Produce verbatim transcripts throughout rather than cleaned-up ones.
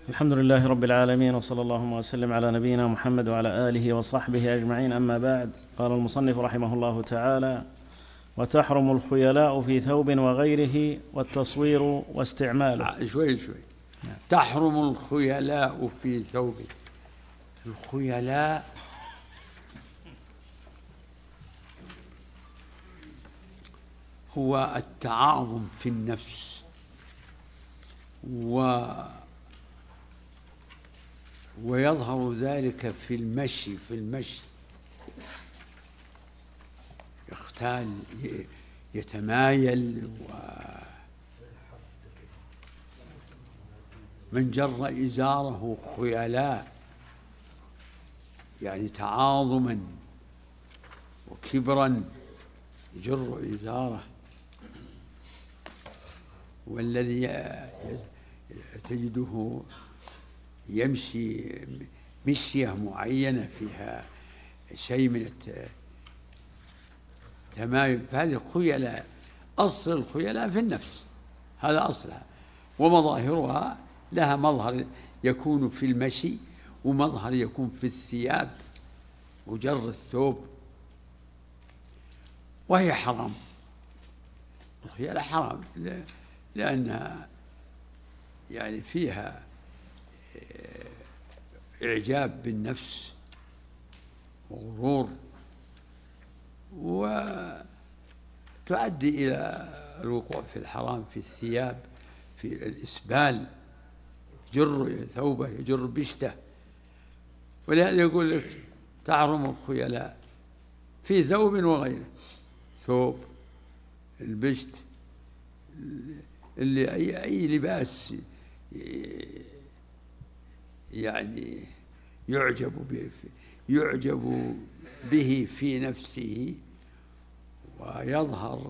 الحمد لله رب العالمين، وصلى اللهم وسلم على نبينا محمد وعلى آله وصحبه أجمعين. أما بعد، قال المصنف رحمه الله تعالى: وتحرم الخيلاء في ثوب وغيره والتصوير واستعماله. شوي شوي تحرم الخيلاء في ثوب. الخيلاء هو التعاظم في النفس، و ويظهر ذلك في المشي في المشي يختال يتمايل. ومن جر إزاره خيلاء يعني تعاظما وكبرا يجر إزاره. والذي تجده يمشي مشية معينة فيها شيء من التمايل، فهذه خيلاء. أصل الخيلاء في النفس، هذا أصلها، ومظاهرها لها مظهر يكون في المشي ومظهر يكون في الثياب وجر الثوب، وهي حرام. الخيلاء حرام لأنها يعني فيها إعجاب بالنفس وغرور، وتؤدي إلى الوقوع في الحرام في الثياب، في الإسبال، يجر ثوبه يجر بشته. ولهذا يقول لك تحرم الخيلاء في ثوب وغيره. ثوب، البشت، اللي أي, أي لباس يعني يعجب به يعجب به في نفسه ويظهر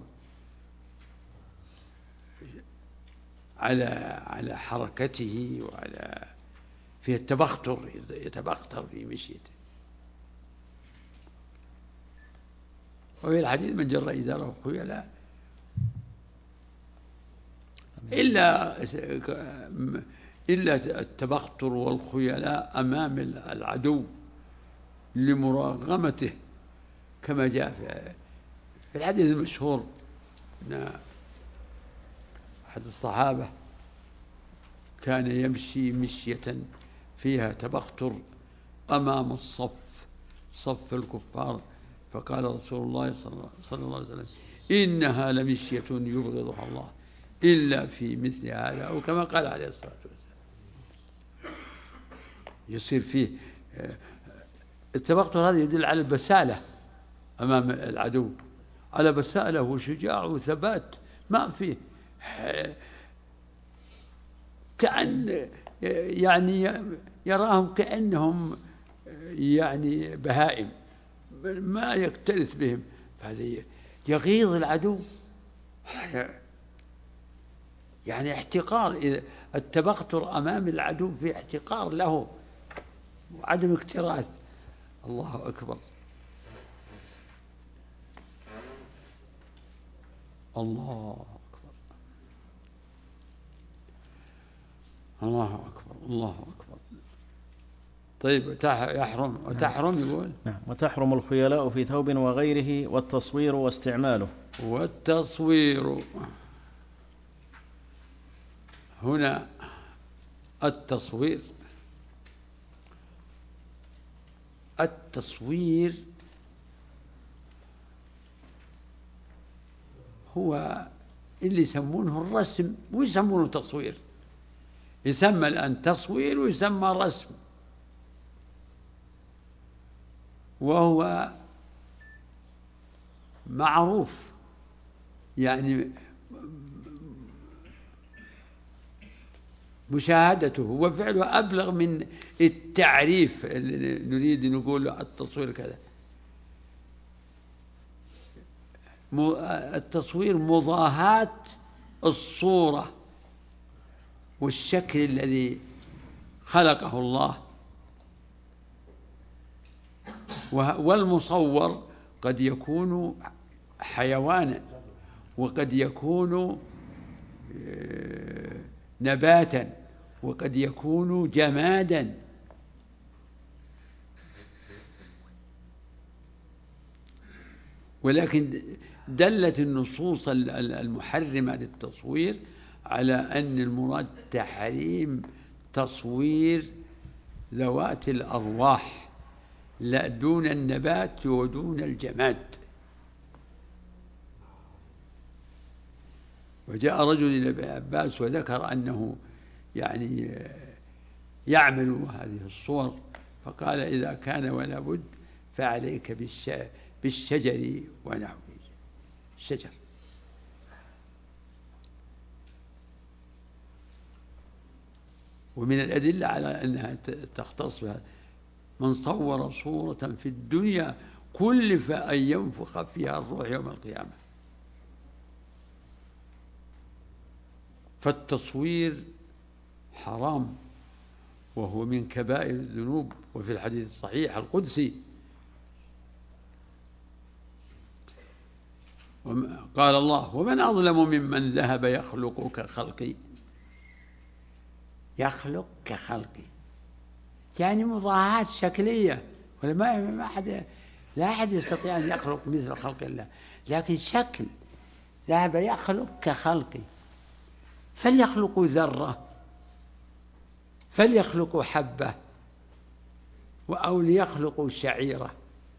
على على حركته وعلى فيه التبختر، يتبختر في مشيته. وفي الحديث: من جر إزاره خيلاء إلا إلا التبختر والخيلاء أمام العدو لمراغمته، كما جاء في الحديث المشهور أن أحد الصحابة كان يمشي مشية فيها تبختر أمام الصف صف الكفار، فقال رسول الله صلى الله عليه وسلم: إنها لمشية يبغضها الله إلا في مثل هذا، أو كما قال عليه الصلاة والسلام. يصير فيه التبختر. هذا يدل على البسالة أمام العدو، على بسالة وشجاع وثبات ما فيه، كأن يعني يراهم كأنهم يعني بهائم ما يكترث بهم. فهذا يغيظ العدو، يعني احتقار. التبختر أمام العدو في احتقار له وعدم اكتراث. الله أكبر، الله أكبر، الله أكبر، الله أكبر. طيب يحرم وتحرم يقول نعم. وتحرم الخيلاء في ثوب وغيره والتصوير واستعماله. والتصوير هنا التصوير التصوير هو اللي يسمونه الرسم ويسمونه تصوير. يسمى الآن تصوير ويسمى رسم، وهو معروف يعني مشاهدته وفعله أبلغ من التعريف اللي نريد نقول التصوير كذا. التصوير مضاهاة الصورة والشكل الذي خلقه الله، والمصور قد يكون حيوانا وقد يكون نباتا وقد يكون جمادا. ولكن دلت النصوص المحرمة للتصوير على أن المراد تحريم تصوير ذوات الأرواح، لا دون النبات ودون الجماد. وجاء رجل إلى ابن عباس وذكر أنه يعني يعمل هذه الصور، فقال: إذا كان ولا بد فعليك بالشجر ونحوه، الشجر. ومن الأدلة على أنها تختص بها من صور صورة في الدنيا كلف أن ينفخ فيها الروح يوم القيامة. فالتصوير حرام، وهو من كبائر الذنوب. وفي الحديث الصحيح القدسي قال الله: ومن أظلم ممن ذهب يخلق كخلقي. يخلق كخلقي يعني مضاهاة شكلية، ولا ما أحد لا أحد يستطيع أن يخلق مثل خلق الله، لكن شكل. ذهب يخلق كخلقي، فليخلقوا ذرة، فليخلقوا حبة، أو ليخلقوا شعيرة.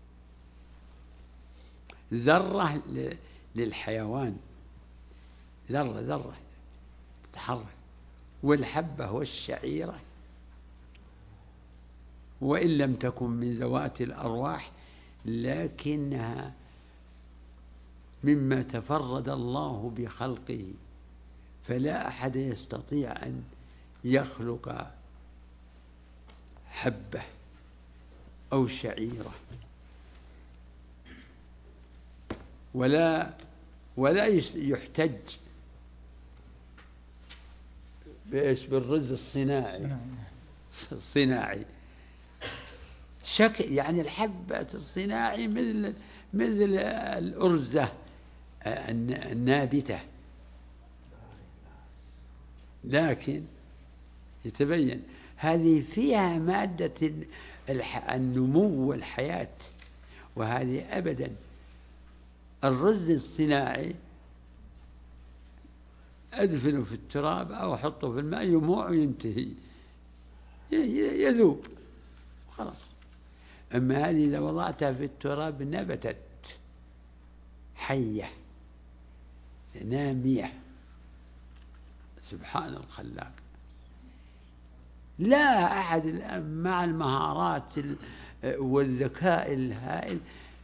ذرة للحيوان، ذرة ذرة تتحرك، والحبة والشعيرة وإن لم تكن من ذوات الأرواح لكنها مما تفرد الله بخلقه، فلا أحد يستطيع أن يخلق حبة أو شعيرة، ولا ولا يحتج بالرز الصناعي الصناعي شكل. يعني الحبة الصناعي مثل مثل الأرزة النابتة، لكن يتبين هذه فيها مادة النمو والحياة، وهذه أبدا. الرز الصناعي أدفنه في التراب أو أحطه في الماء يموع وينتهي، يذوب خلاص. أما هذه إذا وضعتها في التراب نبتت حية نامية. سبحان الخلاق. لا أحد الآن مع المهارات والذكاء الهائل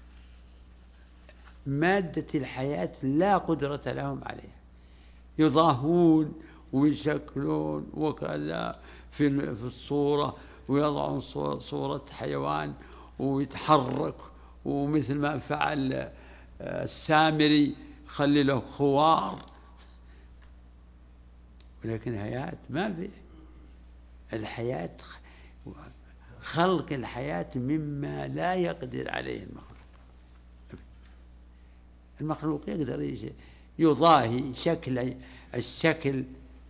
مادة الحياة لا قدرة لهم عليها، يضاهون ويشكلون وكذا في الصورة، ويضعون صورة حيوان ويتحرك، ومثل ما فعل السامري خلي له خوار، ولكن حياة ما في. الحياة خلق الحياة مما لا يقدر عليه المخلوق. المخلوق يقدر يضاهي شكل الشكل.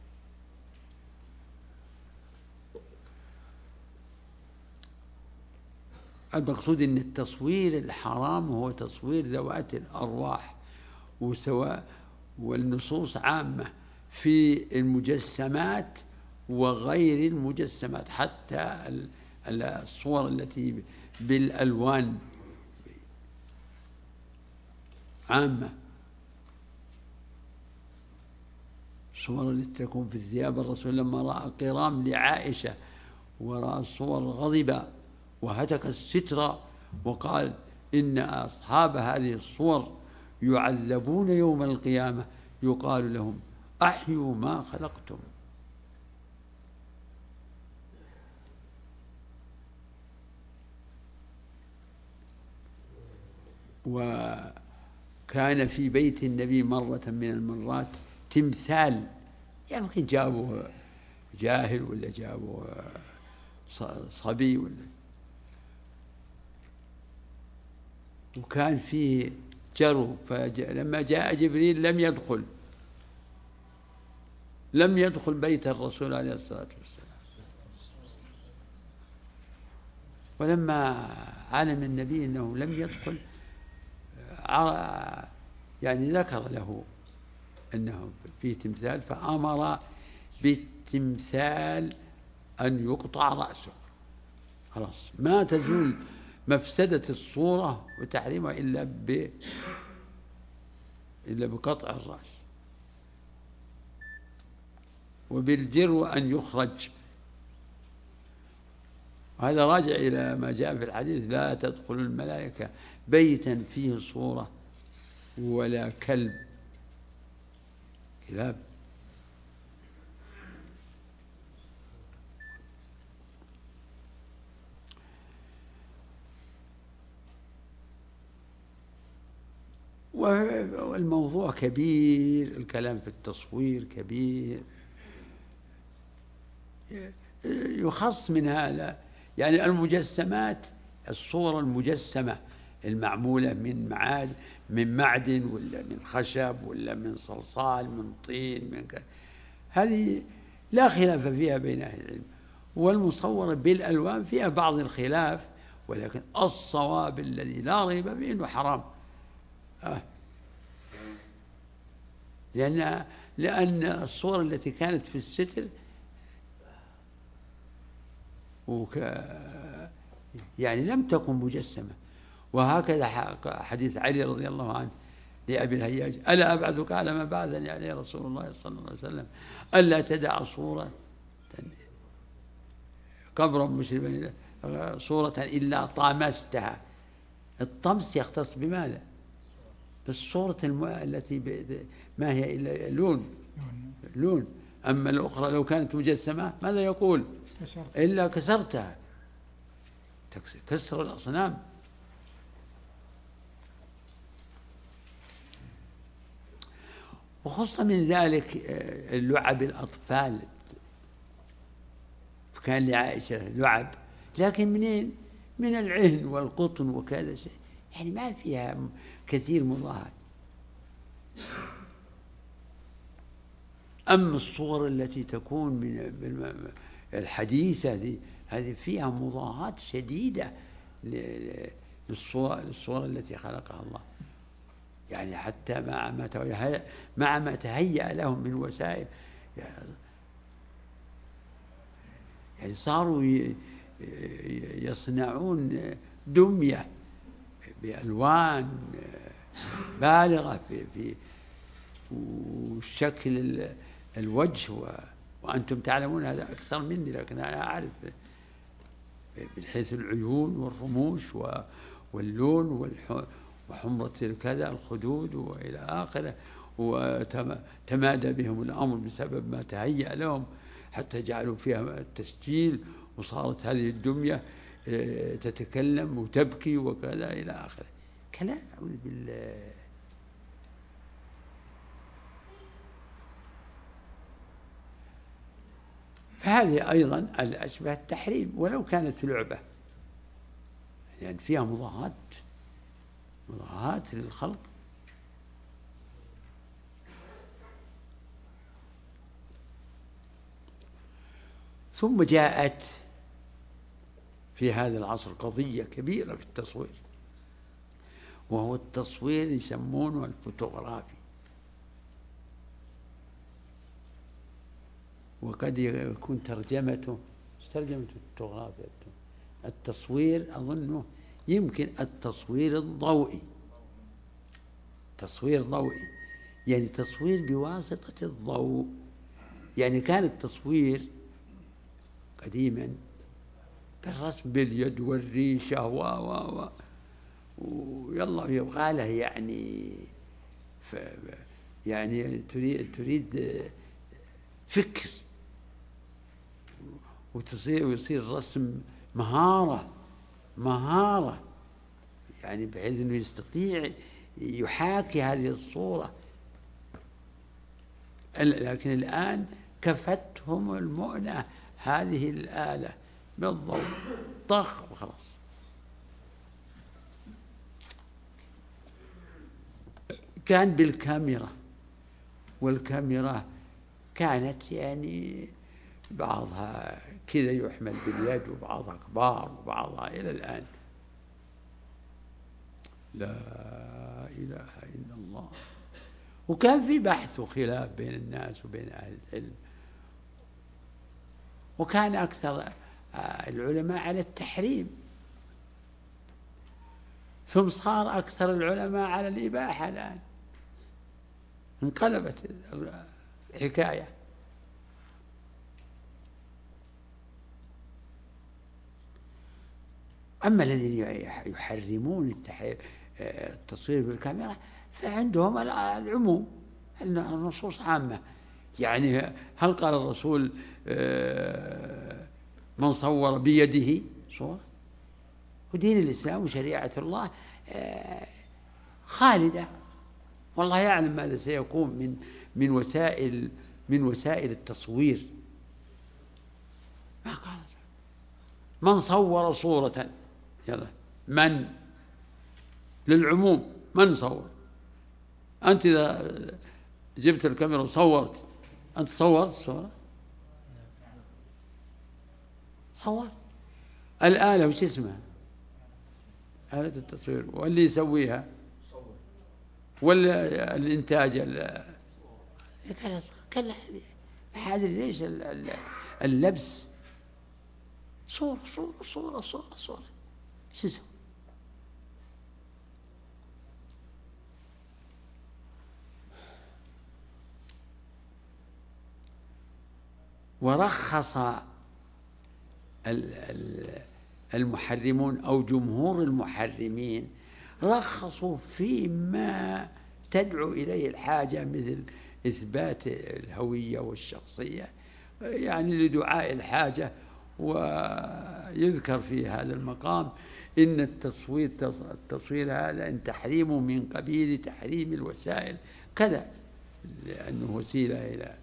المقصود أن التصوير الحرام هو تصوير ذوات الأرواح، وسواء والنصوص عامة في المجسمات وغير المجسمات، حتى الصور التي بالألوان عامة. صور التي تكون في الثياب. الرسول لما رأى قرام لعائشة ورأى الصور غضب وهتك الستر وقال: إن أصحاب هذه الصور يعذبون يوم القيامة يقال لهم: أحيوا ما خلقتم. وكان في بيت النبي مرة من المرات تمثال، يمكن جابوا جاهل ولا جابوا صبي ولا، وكان فيه جرو، فلما جاء جبريل لم يدخل لم يدخل بيت الرسول عليه الصلاة والسلام. ولما علم النبي أنه لم يدخل يعني ذكر له أنه فيه تمثال، فأمر بالتمثال أن يقطع رأسه. خلاص ما تزول مفسدة الصورة وتحريمها إلا ب إلا بقطع الرأس، وبالجرو أن يخرج. هذا راجع إلى ما جاء في الحديث: لا تدخل الملائكة بيتا فيه صورة ولا كلب كلاب. والموضوع كبير، الكلام في التصوير كبير، يخص من هذا يعني المجسمات، الصورة المجسمة المعمولة من معاد من معدن ولا من خشب ولا من صلصال من طين من ك... هذه لا خلاف فيها بين أهل العلم. والمصورة بالألوان فيها بعض الخلاف، ولكن الصواب الذي لا ريب فيه أنه حرام. آه. لأن لأن الصور التي كانت في الستر وك يعني لم تكن مجسمة. وهكذا حديث علي رضي الله عنه لأبي الهياج: ألا أبعثك على ما بعثني عليه رسول الله صلى الله عليه وسلم ألا تدع صورة قبرا مشرفا صورة إلا طامستها. الطمس يختص بماذا؟ بالصورة الم... التي ب... ما هي إلا لون لون. أما الأخرى لو كانت مجسمة ماذا يقول؟ إلا كسرتها، كسر الأصنام. وخص من ذلك اللعب الأطفال، كان لعائشة لعب، لكن منين؟ من العهن والقطن وكذا شيء، يعني ما فيها كثير مضاهات. أما الصور التي تكون من الحديثة دي هذه فيها مضاهات شديدة للصور, للصور التي خلقها الله، يعني حتى مع ما مع ما تهيأ لهم من وسائل، يعني صاروا يصنعون دمية بألوان بالغة في في وشكل الوجه، وأنتم تعلمون هذا أكثر مني، لكن أنا أعرف من حيث العيون والرموش واللون وحمرة كذا الخدود وإلى آخره. وتمادى بهم الأمر بسبب ما تهيأ لهم حتى جعلوا فيها التسجيل، وصارت هذه الدمية تتكلم وتبكي وكذا إلى آخره. كلام أعوذ بالله. فهذه أيضا الأشبه التحريم ولو كانت لعبة، يعني فيها مضاهات مضاهات للخلق. ثم جاءت في هذا العصر قضية كبيرة في التصوير، وهو التصوير يسمونه الفوتوغرافي، وقد يكون ترجمته ترجمة الفوتوغرافي التصوير أظنه يمكن التصوير الضوئي. تصوير ضوئي يعني تصوير بواسطة الضوء. يعني كان التصوير قديما كالرسم باليد والريشة و و و ويلا يبغى له يعني ف يعني تريد تريد فكر، وتصير ويصير الرسم مهارة مهارة يعني بحيث انه يستطيع يحاكي هذه الصورة. لكن الآن كفتهم المؤنة هذه الآلة بالضوء طخ وخلاص. كان بالكاميرا، والكاميرا كانت يعني بعضها كذا يحمل باليد وبعضها كبار وبعضها إلى الآن. لا إله إلا الله. وكان في بحث وخلاف بين الناس وبين أهل العلم، وكان أكثر العلماء على التحريم، ثم صار أكثر العلماء على الإباحة. الآن انقلبت الحكاية. أما الذين يحرمون التصوير بالكاميرا فعندهم العموم، النصوص عامة. يعني هل قال الرسول من صور بيده صور؟ ودين الإسلام وشريعة الله خالدة، والله يعلم ماذا سيكون من من وسائل من وسائل التصوير. ما قال من صور صورة، يلا من للعموم، من صور. أنت إذا جبت الكاميرا وصورت، أنت صورت الصورة؟ صور. الآلة وش اسمها؟ آلة التصوير، واللي يسويها ولا الإنتاج كلا. هذا ليش اللبس صورة صورة صورة صورة صورة شو اسمه؟ ورخص المحرمون أو جمهور المحرمين رخصوا فيما تدعو إليه الحاجة، مثل إثبات الهوية والشخصية، يعني لدعاء الحاجة. ويذكر في هذا المقام إن التصوير التصوير هذا إن تحريمه من قبيل تحريم الوسائل كذا، لأنه وسيلة إلى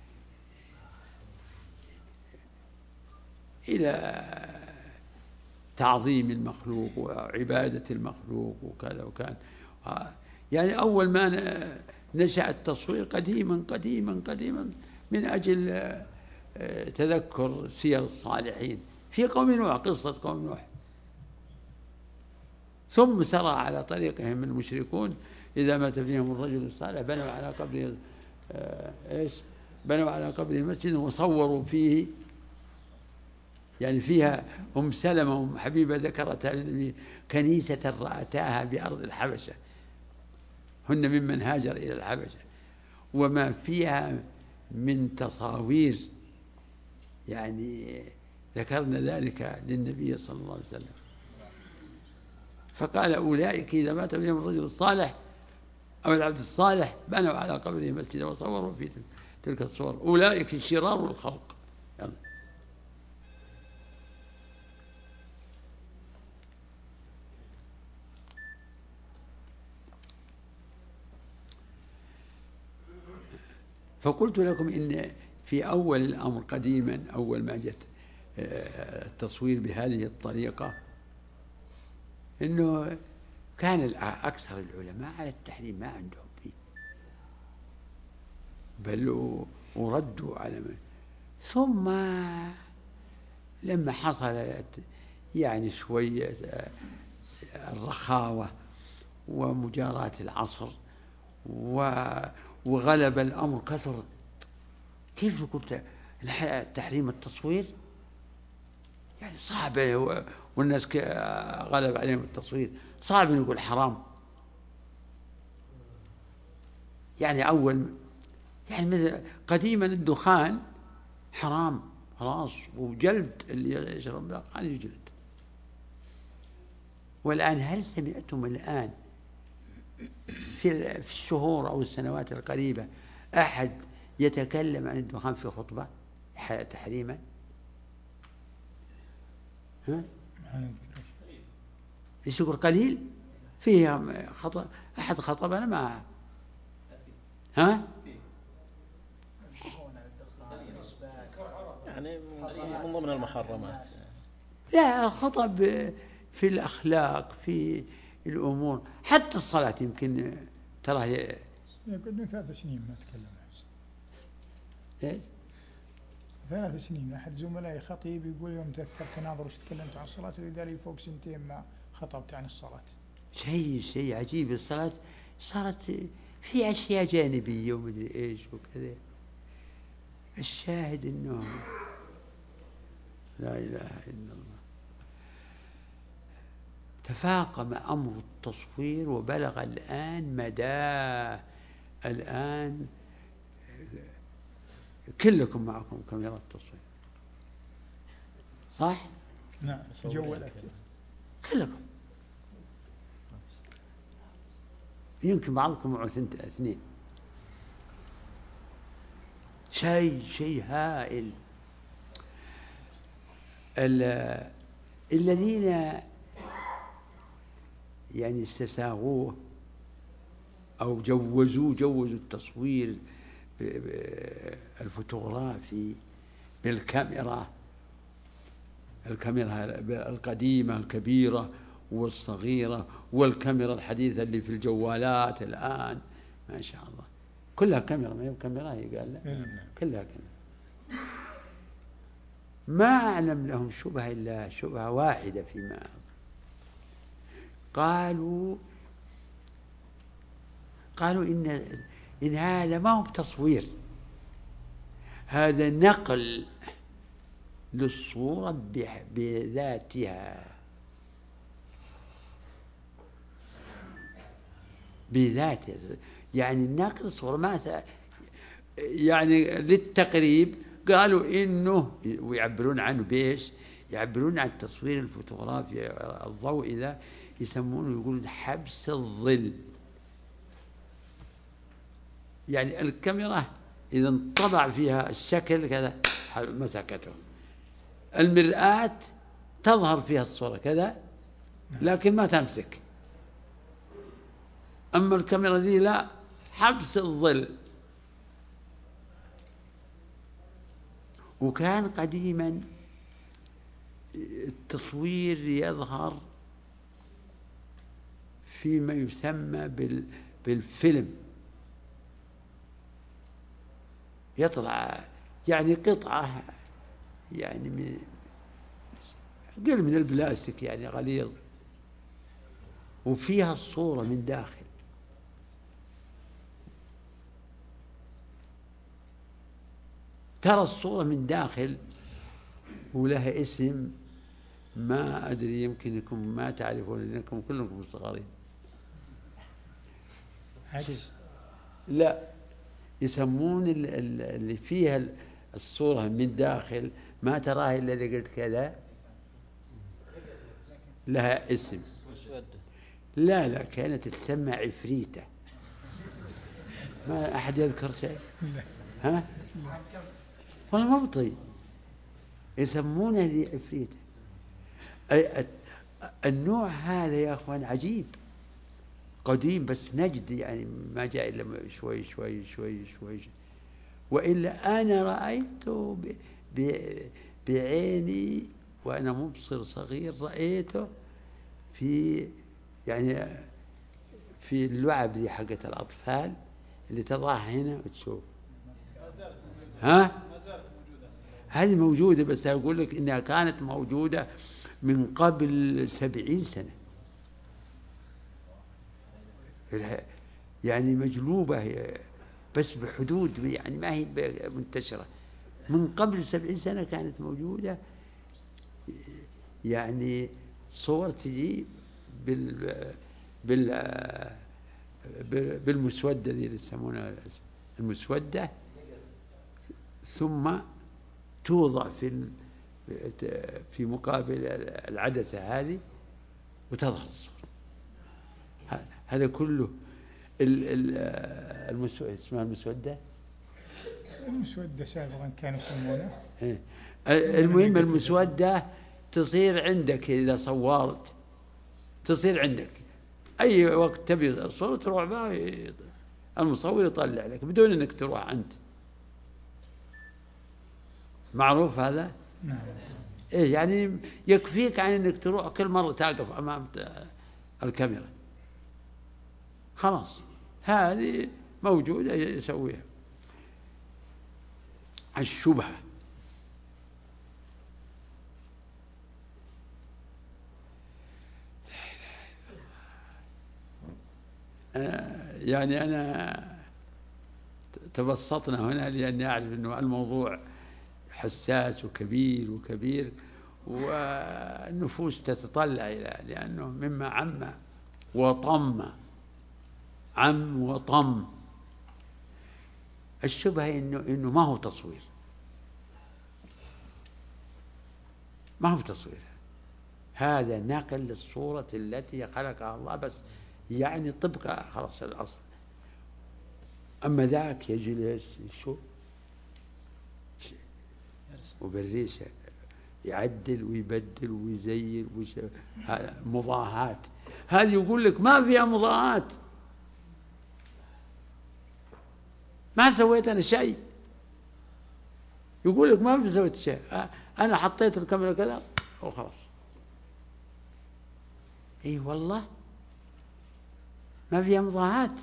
إلى تعظيم المخلوق وعبادة المخلوق وكذا. وكان يعني أول ما نشأ التصوير قديما قديما قديما من أجل تذكر سير الصالحين في قوم نوح، قصة قوم نوح. ثم سرى على طريقهم المشركون، إذا مات فيهم الرجل الصالح بنوا على قبره إيش بنوا على قبره مسجدا وصوروا فيه، يعني فيها أم سلمة أم حبيبة ذكرتها للنبي كنيسة رأتاها بأرض الحبشة، هن ممن هاجر إلى الحبشة، وما فيها من تصاوير، يعني ذكرنا ذلك للنبي صلى الله عليه وسلم. فقال أولئك إذا مات بهم الرجل الصالح أو العبد الصالح بنوا على قبره مسجدا وصوروا في تلك الصور، أولئك شرار الخلق. يلا. فقلت لكم إن في أول الأمر قديما، أول ما جت التصوير بهذه الطريقة، إنه كان أكثر العلماء على التحريم، ما عندهم فيه، بل وردوا على من. ثم لما حصلت يعني شوية الرخاوة ومجاراة العصر وغلب الأمر كثرت. كيف قلت تحريم التصوير؟ يعني صعب، والناس غلب عليهم التصوير، صعب نقول حرام. يعني أول يعني مثل قديما الدخان حرام خلاص، وجلد اللي يشرب دخان يجلد. والآن هل سمعتم الآن في الشهور أو السنوات القريبة أحد يتكلم عن الدخان في خطبة تحريما؟ ها؟ ايش يقول قليل فيها خطأ. أحد خطبنا ما ها يعني من ضمن المحرمات. لا، الخطب في الأخلاق، في الأمور، حتى الصلاة يمكن ترى يقول ثلاث سنين ما تكلم. إيش؟ ثلاث سنين أحد زملائي خطيب يقول يوم تذكرت ناظر وش تكلمت عن الصلاة وإذا لي فوق سنتين ما خطبت عن الصلاة. شيء شيء عجيب. الصلاة صارت في أشياء جانبية ومدري إيش وكذا. الشاهد إنه لا إله إلا الله. تفاقم أمر التصوير وبلغ الآن مداه. الآن كلكم معكم كاميرات تصوير صح؟ نعم جوالات كلكم. يمكن بعضكم معه اثنين. شيء شيء هائل. الذين يعني استساغوه أو جوزوا جوزوا التصوير الفوتوغرافي بالكاميرا، الكاميرا القديمة الكبيرة والصغيرة والكاميرا الحديثة اللي في الجوالات الآن ما شاء الله كلها كاميرا. ما هي كاميرا هي قال لا كلها كاميرا. ما أعلم لهم شبهة إلا شبهة واحدة فيما قالوا قالوا إن إن هذا ما هو بتصوير، هذا نقل للصورة بذاتها بذاتها يعني نقل الصورة ما يعني للتقريب. قالوا إنه ويعبرون عنه بإيش؟ يعبرون عن التصوير الفوتوغرافي الضوء إذا يسمونه يقولون حبس الظل. يعني الكاميرا إذا انطبع فيها الشكل كذا مسكته. المرآة تظهر فيها الصورة كذا لكن ما تمسك. أما الكاميرا دي لا، حبس الظل. وكان قديما التصوير يظهر فيما يسمى بالفيلم. يطلع يعني قطعة يعني من قل من البلاستيك يعني غليظ وفيها الصورة من داخل. ترى الصورة من داخل ولها اسم ما أدري يمكنكم ما تعرفون لأنكم كلكم صغارين. لا يسمون اللي فيها الصورة من داخل ما تراها إلا اللي قلت كذا لها اسم. لا لا كانت تسمى عفريتة. ما أحد يذكر شيء ها والله مبطي يسمونها ذي عفريتة. النوع هذا يا أخوان عجيب قديم بس نجد يعني ما جاء إلا شوي شوي شوي شوي. وإلا أنا رأيته بعيني وأنا مبصر صغير رأيته في يعني في اللعب دي حقة الأطفال اللي تضعها هنا وتشوف. ها هذه موجودة بس أقول لك إنها كانت موجودة من قبل سبعين سنة يعني مجلوبة بس بحدود يعني ما هي منتشرة. من قبل سبعين سنة كانت موجودة يعني صور تجي بال بال بالمسودة اللي يسمونها المسودة ثم توضع في في مقابل العدسة هذه وتظهر الصورة. هذا كله المسودة اسمها المسودة المسودة سابقا كانوا يسمونه. المهم المسودة تصير عندك إذا صورت تصير عندك أي وقت تبي الصورة تروح بها المصور يطلع لك بدون أنك تروح أنت. معروف هذا؟ نعم. إيه يعني يكفيك عن أنك تروح كل مرة تقف أمام الكاميرا خلاص هذه موجودة يسويها. الشبهة. يعني أنا تبسطنا هنا لأني أعرف أنه الموضوع حساس وكبير وكبير، والنفوس تتطلع إلى، لأنه مما عم وطم، عم وطم. الشبهة إنه إنه ما هو تصوير، ما هو تصوير، هذا نقل للصورة التي خلقها الله، بس يعني طبق خلاص الأصل. أما ذاك يجلس شو وبالريشة يعدل ويبدل ويزين مضاهات، هذه يقول لك ما فيها مضاهات، ما سويت أنا شيء، يقول لك ما سويت شيء، أنا حطيت الكاميرا كذا وخلاص. إيه والله ما فيها مضاهات.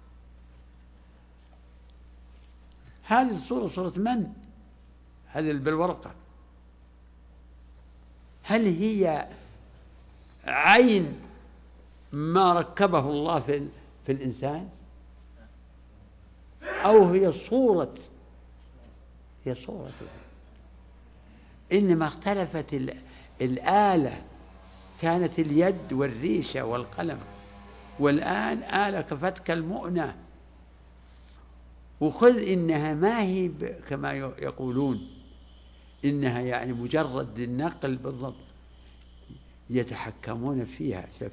هذه الصورة صورة من؟ هذه بالورقة، هل هي عين ما ركبه الله في, في الإنسان، أو هي صورة؟ هي صورة. إنما اختلفت الآلة، كانت اليد والريشة والقلم، والآن آلة كفتك المؤنة. وخذ إنها ما هي كما يقولون إنها يعني مجرد النقل بالضبط، يتحكمون فيها. شف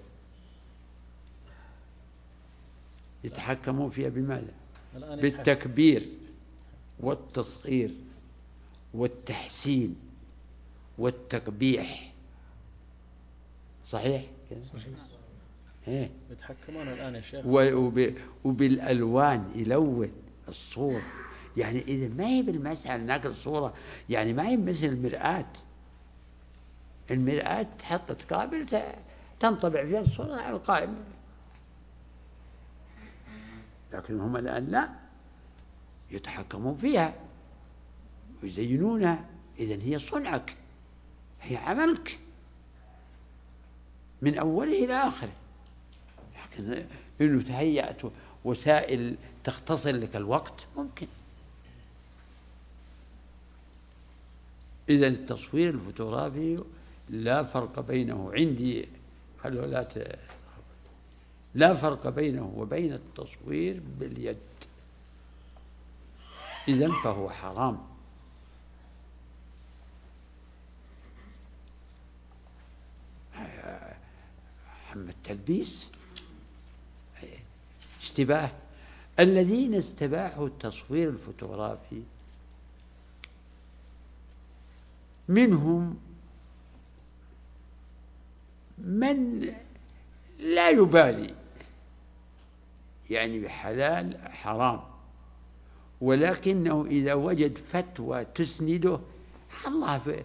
يتحكمون فيها بماذا؟ بالتكبير والتصغير والتحسين والتقبيح. صحيح؟ صحيح. ايه يتحكمون الآن يا شيخ. وب... وبالألوان يلون الصورة. يعني إذا ما هي بالمسألة نقل صورة، يعني ما هي مثل المرآة. المرآة تحط تقابل تنطبع فيها الصورة على القائم، لكن هم الآن لا، يتحكمون فيها ويزينونها. إذن هي صنعك، هي عملك من أوله إلى آخره، لكن إنه تهيأت وسائل تختصر لك الوقت ممكن. إذن التصوير الفوتوغرافي لا فرق بينه عندي، خلوا لا ت... لا فرق بينه وبين التصوير باليد، إذن فهو حرام. أما التلبيس اشتباه. الذين استباحوا التصوير الفوتوغرافي منهم من لا يبالي، يعني بحلال حرام، ولكنه إذا وجد فتوى تسنده الله في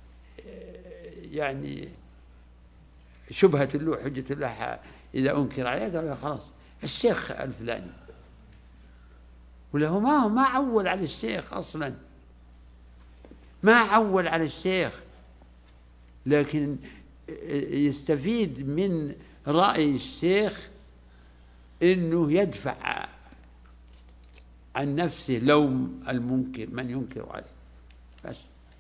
يعني شبهة له حجة له، إذا أنكر عليه قال خلاص الشيخ الفلاني، وله ما هو ما عول على الشيخ أصلا، ما عول على الشيخ، لكن يستفيد من رأي الشيخ إنه يدفع عن نفسه لوم المنكر من ينكر عليه بس.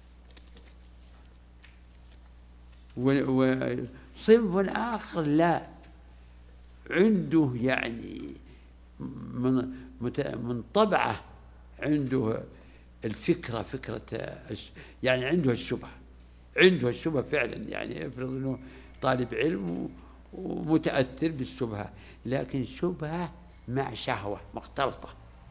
وصنف آخر لا، عنده يعني من, من طبعه عنده الفكرة فكرة، يعني عنده الشبهة، عنده الشبهة فعلا. يعني افرض انه طالب علم ومتأثر بالشبهة، لكن شبهة مع شهوة مختلطة.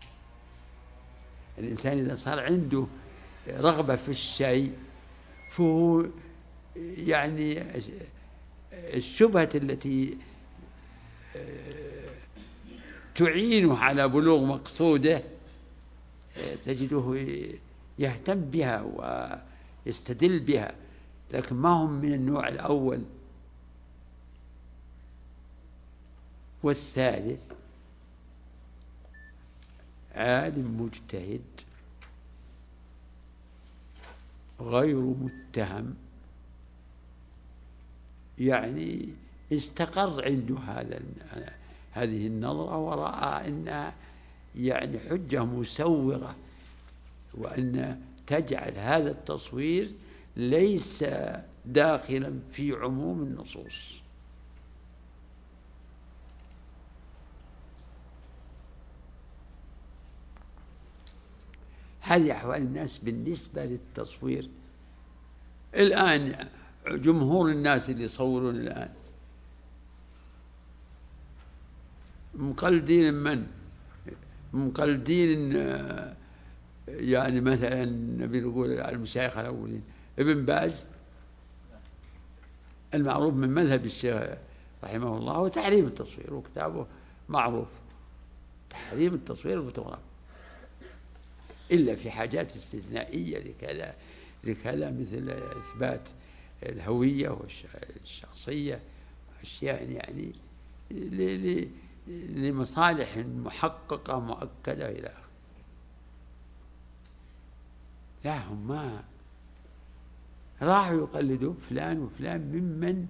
الإنسان إذا صار عنده رغبة في الشيء، فهو يعني الشبهة التي تعينه على بلوغ مقصوده تجده يهتم بها ويستدل بها، لكن ما هم من النوع الأول. والثالث عالم مجتهد غير متهم، يعني استقر عنده هذا هذه النظرة ورأى أنها يعني حجة مسوغة، وأن تجعل هذا التصوير ليس داخلا في عموم النصوص. هذه أحوال الناس بالنسبة للتصوير. الآن جمهور الناس اللي يصورون الآن مقلدين من؟ مقلدين يعني مثلا نبي نقول المشايخ الأولين، ابن باز المعروف من مذهب الشيخ رحمه الله هو تحريم التصوير، وكتابه معروف تحريم التصوير والفوتوغراف، إلا في حاجات استثنائية لكذا لكذا مثل إثبات الهوية والشخصية، أشياء يعني لمصالح محققة مؤكدة إلى آخره. لا، هم ما راحوا يقلدوا فلان وفلان ممن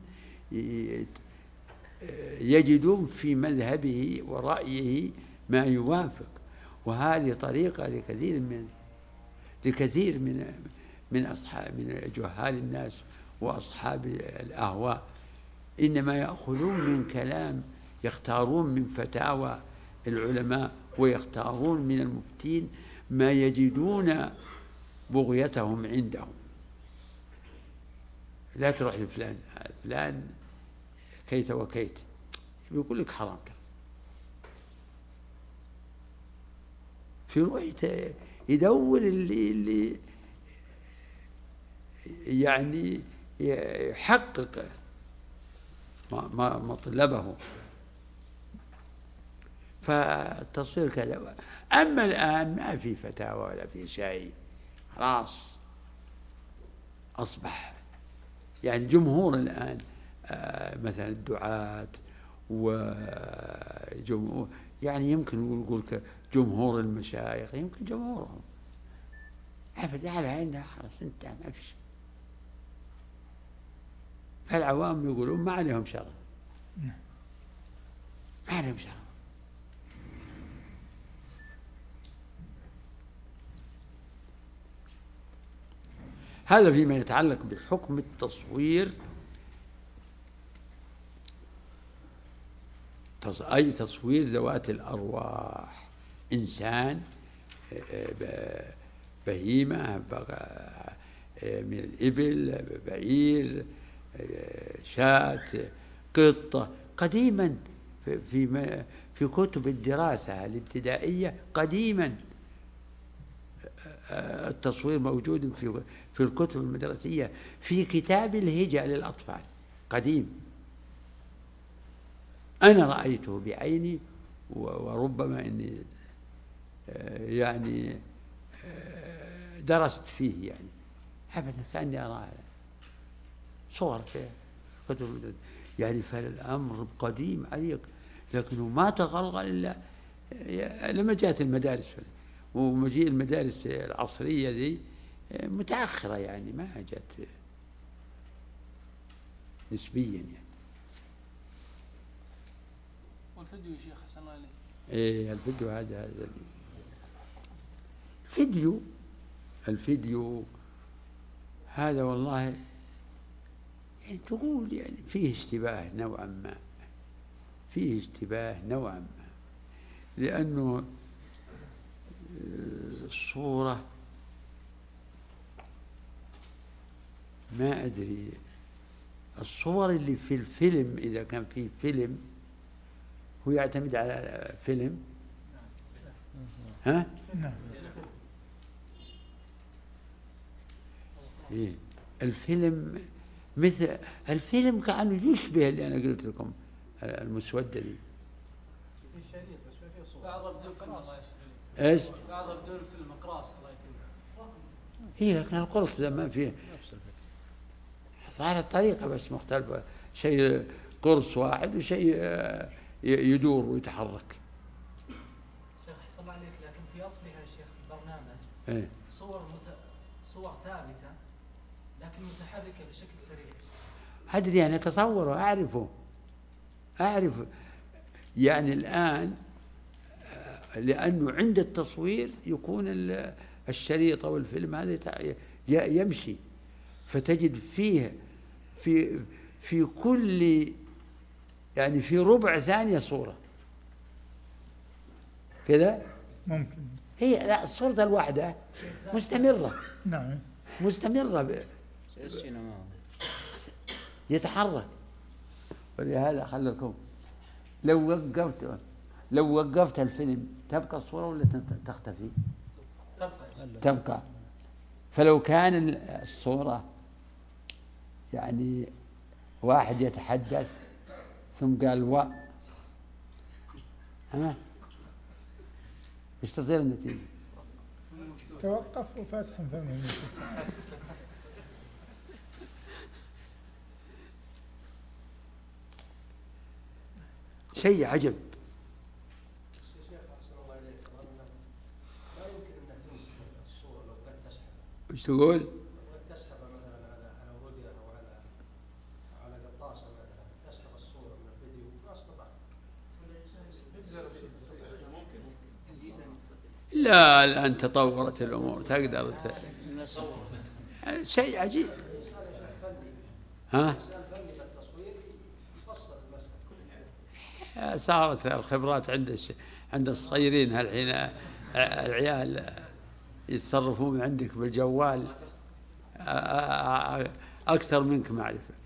يجدون في مذهبه ورأيه ما يوافق، وهذه طريقة لكثير من لكثير من من أصحاب من جهال الناس وأصحاب الأهواء، إنما يأخذون من كلام، يختارون من فتاوى العلماء ويختارون من المفتين ما يجدون بغيتهم عندهم. لا تروح لفلان فلان كيت وكيت، يقول لك حرام كذا، في روح يدور اللي, اللي يعني يحقق ما مطلبه. فالتصوير كذا. أما الآن ما في فتاوى ولا في شيء، خلاص أصبح يعني جمهور الآن آه مثلا الدعاة وجمهور، يعني يمكن يقول جمهور المشايخ، يمكن جمهورهم أبدا على عندها خلاص انتهى ما في شيء. فالعوام يقولون ما عليهم شر، ما عليهم شر. هذا فيما يتعلق بحكم التصوير، أي تصوير ذوات الأرواح، إنسان، بهيمة من الإبل، بعير، شاة، قطة. قديما في في كتب الدراسة الابتدائية قديما التصوير موجود في في الكتب المدرسية، في كتاب الهجاء للأطفال قديم، أنا رأيته بعيني، وربما إني يعني درست فيه يعني أبدا كأني أرى صور في كتب يعني. فالأمر قديم عريق، لكنه ما تغلغل إلا لما جاءت المدارس، ومجيء المدارس العصرية دي متأخرة يعني ما جاءت نسبيا يعني. والفيديو يا شيخ أحسن الله عليك. إيه الفيديو هذا هذا الفيديو الفيديو هذا والله يعني تقول يعني فيه اشتباه نوعا ما، فيه اشتباه نوعا ما، لأنه الصورة ما أدري، الصور اللي في الفيلم إذا كان فيه فيلم هو يعتمد على فيلم، ها؟ إيه؟ الفيلم مثل الفيلم كأنه يشبه اللي أنا قلت لكم المسودة دي. بعض بدون فيلم الله يسلمك. إيش؟ بعض بدون فيلم أقراص الله يكرمك. هي لكن القرص ما فيه صار الطريقة بس مختلفة، شيء قرص واحد وشيء يدور ويتحرك. شيخ أحسن الله عليك، لكن في أصلها شيخ البرنامج إيه؟ صور مت... صور ثابتة لكن متحركة بشكل سريع. أدري أنا أتصوره أعرفه أعرف يعني الآن، لأنه عند التصوير يكون الشريط أو الفيلم هذا يمشي، فتجد فيه في في كل يعني في ربع ثانية صورة كذا ممكن. هي لا الصورة الواحدة مستمرة نعم مستمرة ب... يتحرك. ولهذا خلكم لو وقفت لو وقفت الفيلم تبقى الصورة ولا تختفي؟ تبقى. فلو كان الصورة يعني واحد يتحدث ثم قال و ها ايش تصير النتيجة؟ توقف وفتح فمه. شيء عجب. ايش تقول؟ تسحب مثلا على على ورقه او على على قرطاسه مثلا، تسحب الصوره من الفيديو ما استطعت. لا الآن تطورت الأمور تقدر ت... شيء عجيب. ها؟ صارت الخبرات عند الش... عند الصغيرين الحين العيال يتصرفون عندك بالجوال أكثر منك معرفة.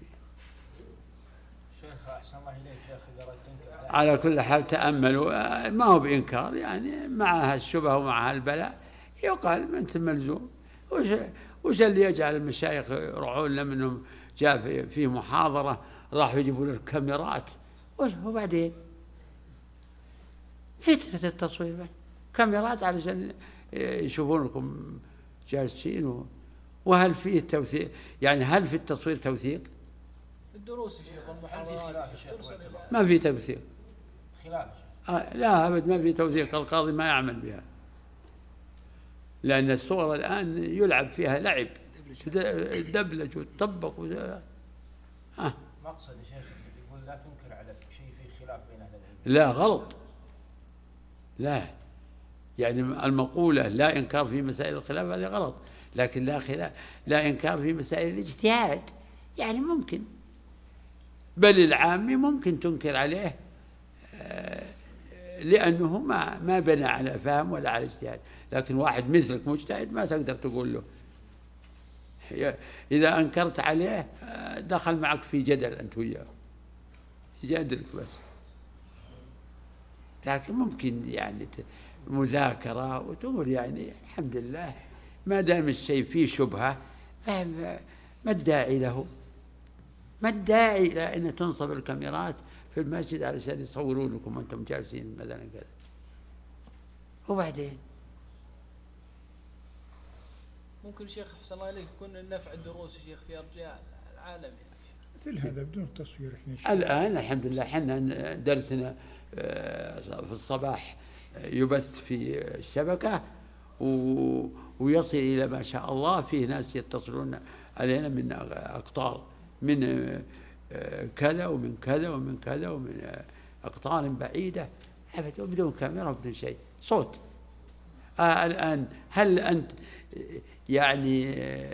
شيخ أحسن الله إليك شيخ إذا رأيت على كل حال تأملوا، ما هو بإنكار يعني مع الشبه ومع البلاء يقال أنت ملزوم. وش, وش اللي يجعل المشايخ يروحون لمنهم جاء في محاضرة راحوا يجيبوا له الكاميرات وبعدين فترة التصوير بعد كاميرات علشان يشوفونكم جالسين. وهل فيه توثيق؟ يعني هل في التصوير توثيق؟ الدروس يا شيخ والمحاضرات ما في توثيق. خلاف آه لا أبد ما في توثيق. القاضي ما يعمل بها لأن الصور الآن يلعب فيها لعب دبلج وتطبق وذا. آه. مقصد يا شيخ يقول لا تنكر على شيء فيه خلاف بين أهل العلم. لا غلط. لا يعني المقولة لا إنكار في مسائل الخلاف هذه غلط، لكن لا خلاف لا إنكار في مسائل الاجتهاد يعني ممكن، بل العامي ممكن تنكر عليه لأنه ما ما بنى على فهم ولا على اجتهاد. لكن واحد مثلك مجتهد ما تقدر تقول له. إذا أنكرت عليه دخل معك في جدل أنت وياه يجادلك بس. لكن ممكن يعني مذاكرة وتقول يعني الحمد لله ما دام الشيء فيه شبهة ما الداعي له، ما الداعي إلى أن تنصب الكاميرات في المسجد علشان يصوروا لكم وأنتم جالسين مثلا كذا. وبعدين ممكن شيخ أحسن الله إليك يكون النفع الدروس يا شيخ في أرجاء العالم يعني. مثل هذا بدون التصوير احنا الآن الحمد لله حنا درسنا في الصباح يبث في الشبكة ويصل إلى ما شاء الله فيه ناس يتصلون علينا من أقطار من كذا ومن كذا ومن كذا ومن أقطار بعيدة بدون كاميرا بدون شيء صوت. آه الآن هل أنت يعني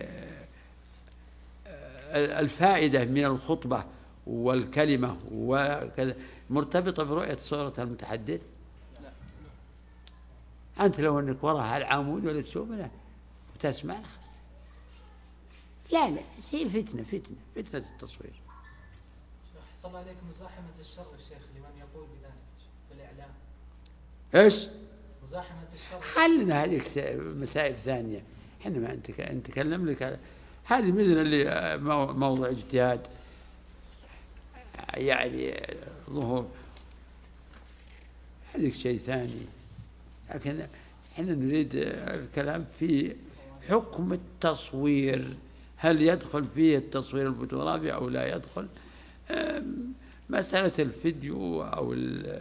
الفائدة من الخطبة والكلمة وكذا مرتبطة برؤية صورة المتحدث؟ أنت لو أنك وراها العمود ولا تشوفنا وتسمع لا لا شيء فتنة فتنة فتنة التصوير. صلى الله عليكم مزاحمة الشر الشيخ لمن يقول بذلك في الإعلام. إيش؟ مزاحمة الشر. خلنا هذه مسائل ثانية. إحنا ما أنت نتكلم لك هذه مثل اللي موضوع اجتهاد يعني ظهور هذه شيء ثاني. لكن إحنا نريد الكلام في حكم التصوير، هل يدخل فيه التصوير الفوتوغرافي أو لا يدخل. مسألة الفيديو أو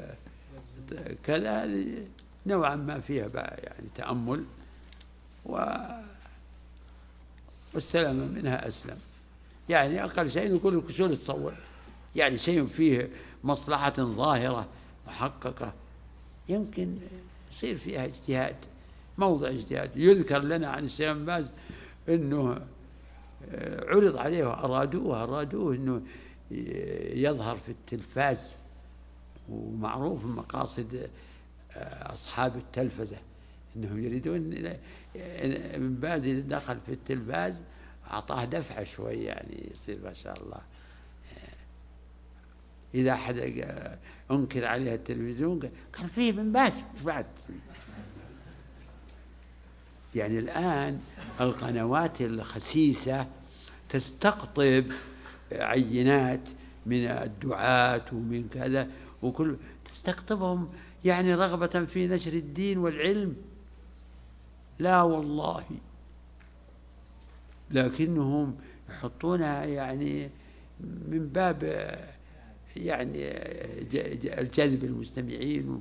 كذا نوعا ما فيها بقى يعني تأمل و والسلامة منها أسلم. يعني أقل شيء يقول لك شو تصور، يعني شيء فيه مصلحة ظاهرة محققة يمكن يصير فيها اجتهاد، موضع اجتهاد. يذكر لنا عن الشيخ بن باز أنه عرض عليه وأرادوه أرادوه أنه يظهر في التلفاز، ومعروف مقاصد أصحاب التلفزة أنهم يريدون ابن باز إذا دخل في التلفاز أعطاه دفعة شوي، يعني يصير ما شاء الله. إذا أحد أنكر عليه التلفزيون قال فيه ابن باز مش بعد. يعني الآن القنوات الخسيسة تستقطب عينات من الدعاة ومن كذا وكل تستقطبهم يعني رغبة في نشر الدين والعلم، لا والله، لكنهم يحطونها يعني من باب يعني الجذب المستمعين،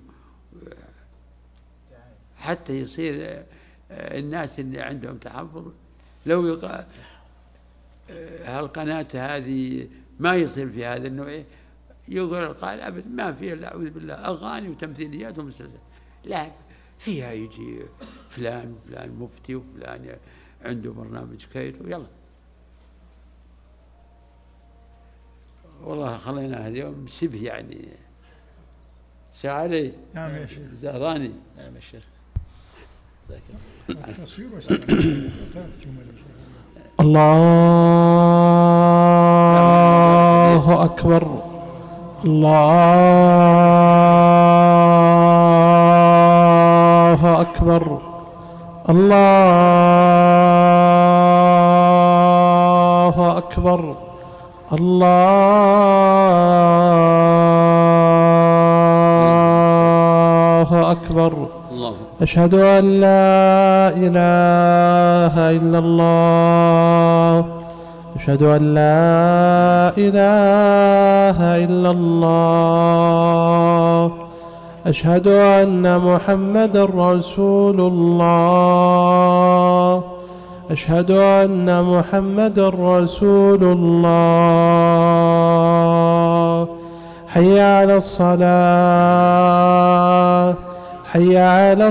حتى يصير الناس اللي عندهم تحفظ لو يقع هالقناة هذه ما يصير في هذا النوع، يقول القائل أبدا ما فيها إلا أعوذ بالله أغاني وتمثيليات ومسلسلات، لا فيها يجي فلان فلان مفتي وفلان عنده برنامج كيت ويلا. والله خلينا اليوم شبه يعني شعري نعم يا شيخ زهراني. نعم يا شيخ. الله أكبر الله أكبر الله أكبر الله أكبر. أشهد أن لا إله إلا الله أشهد أن لا إله إلا الله أشهد أن محمد رسول الله أشهد أن محمد رسول الله. حي على الصلاة حي على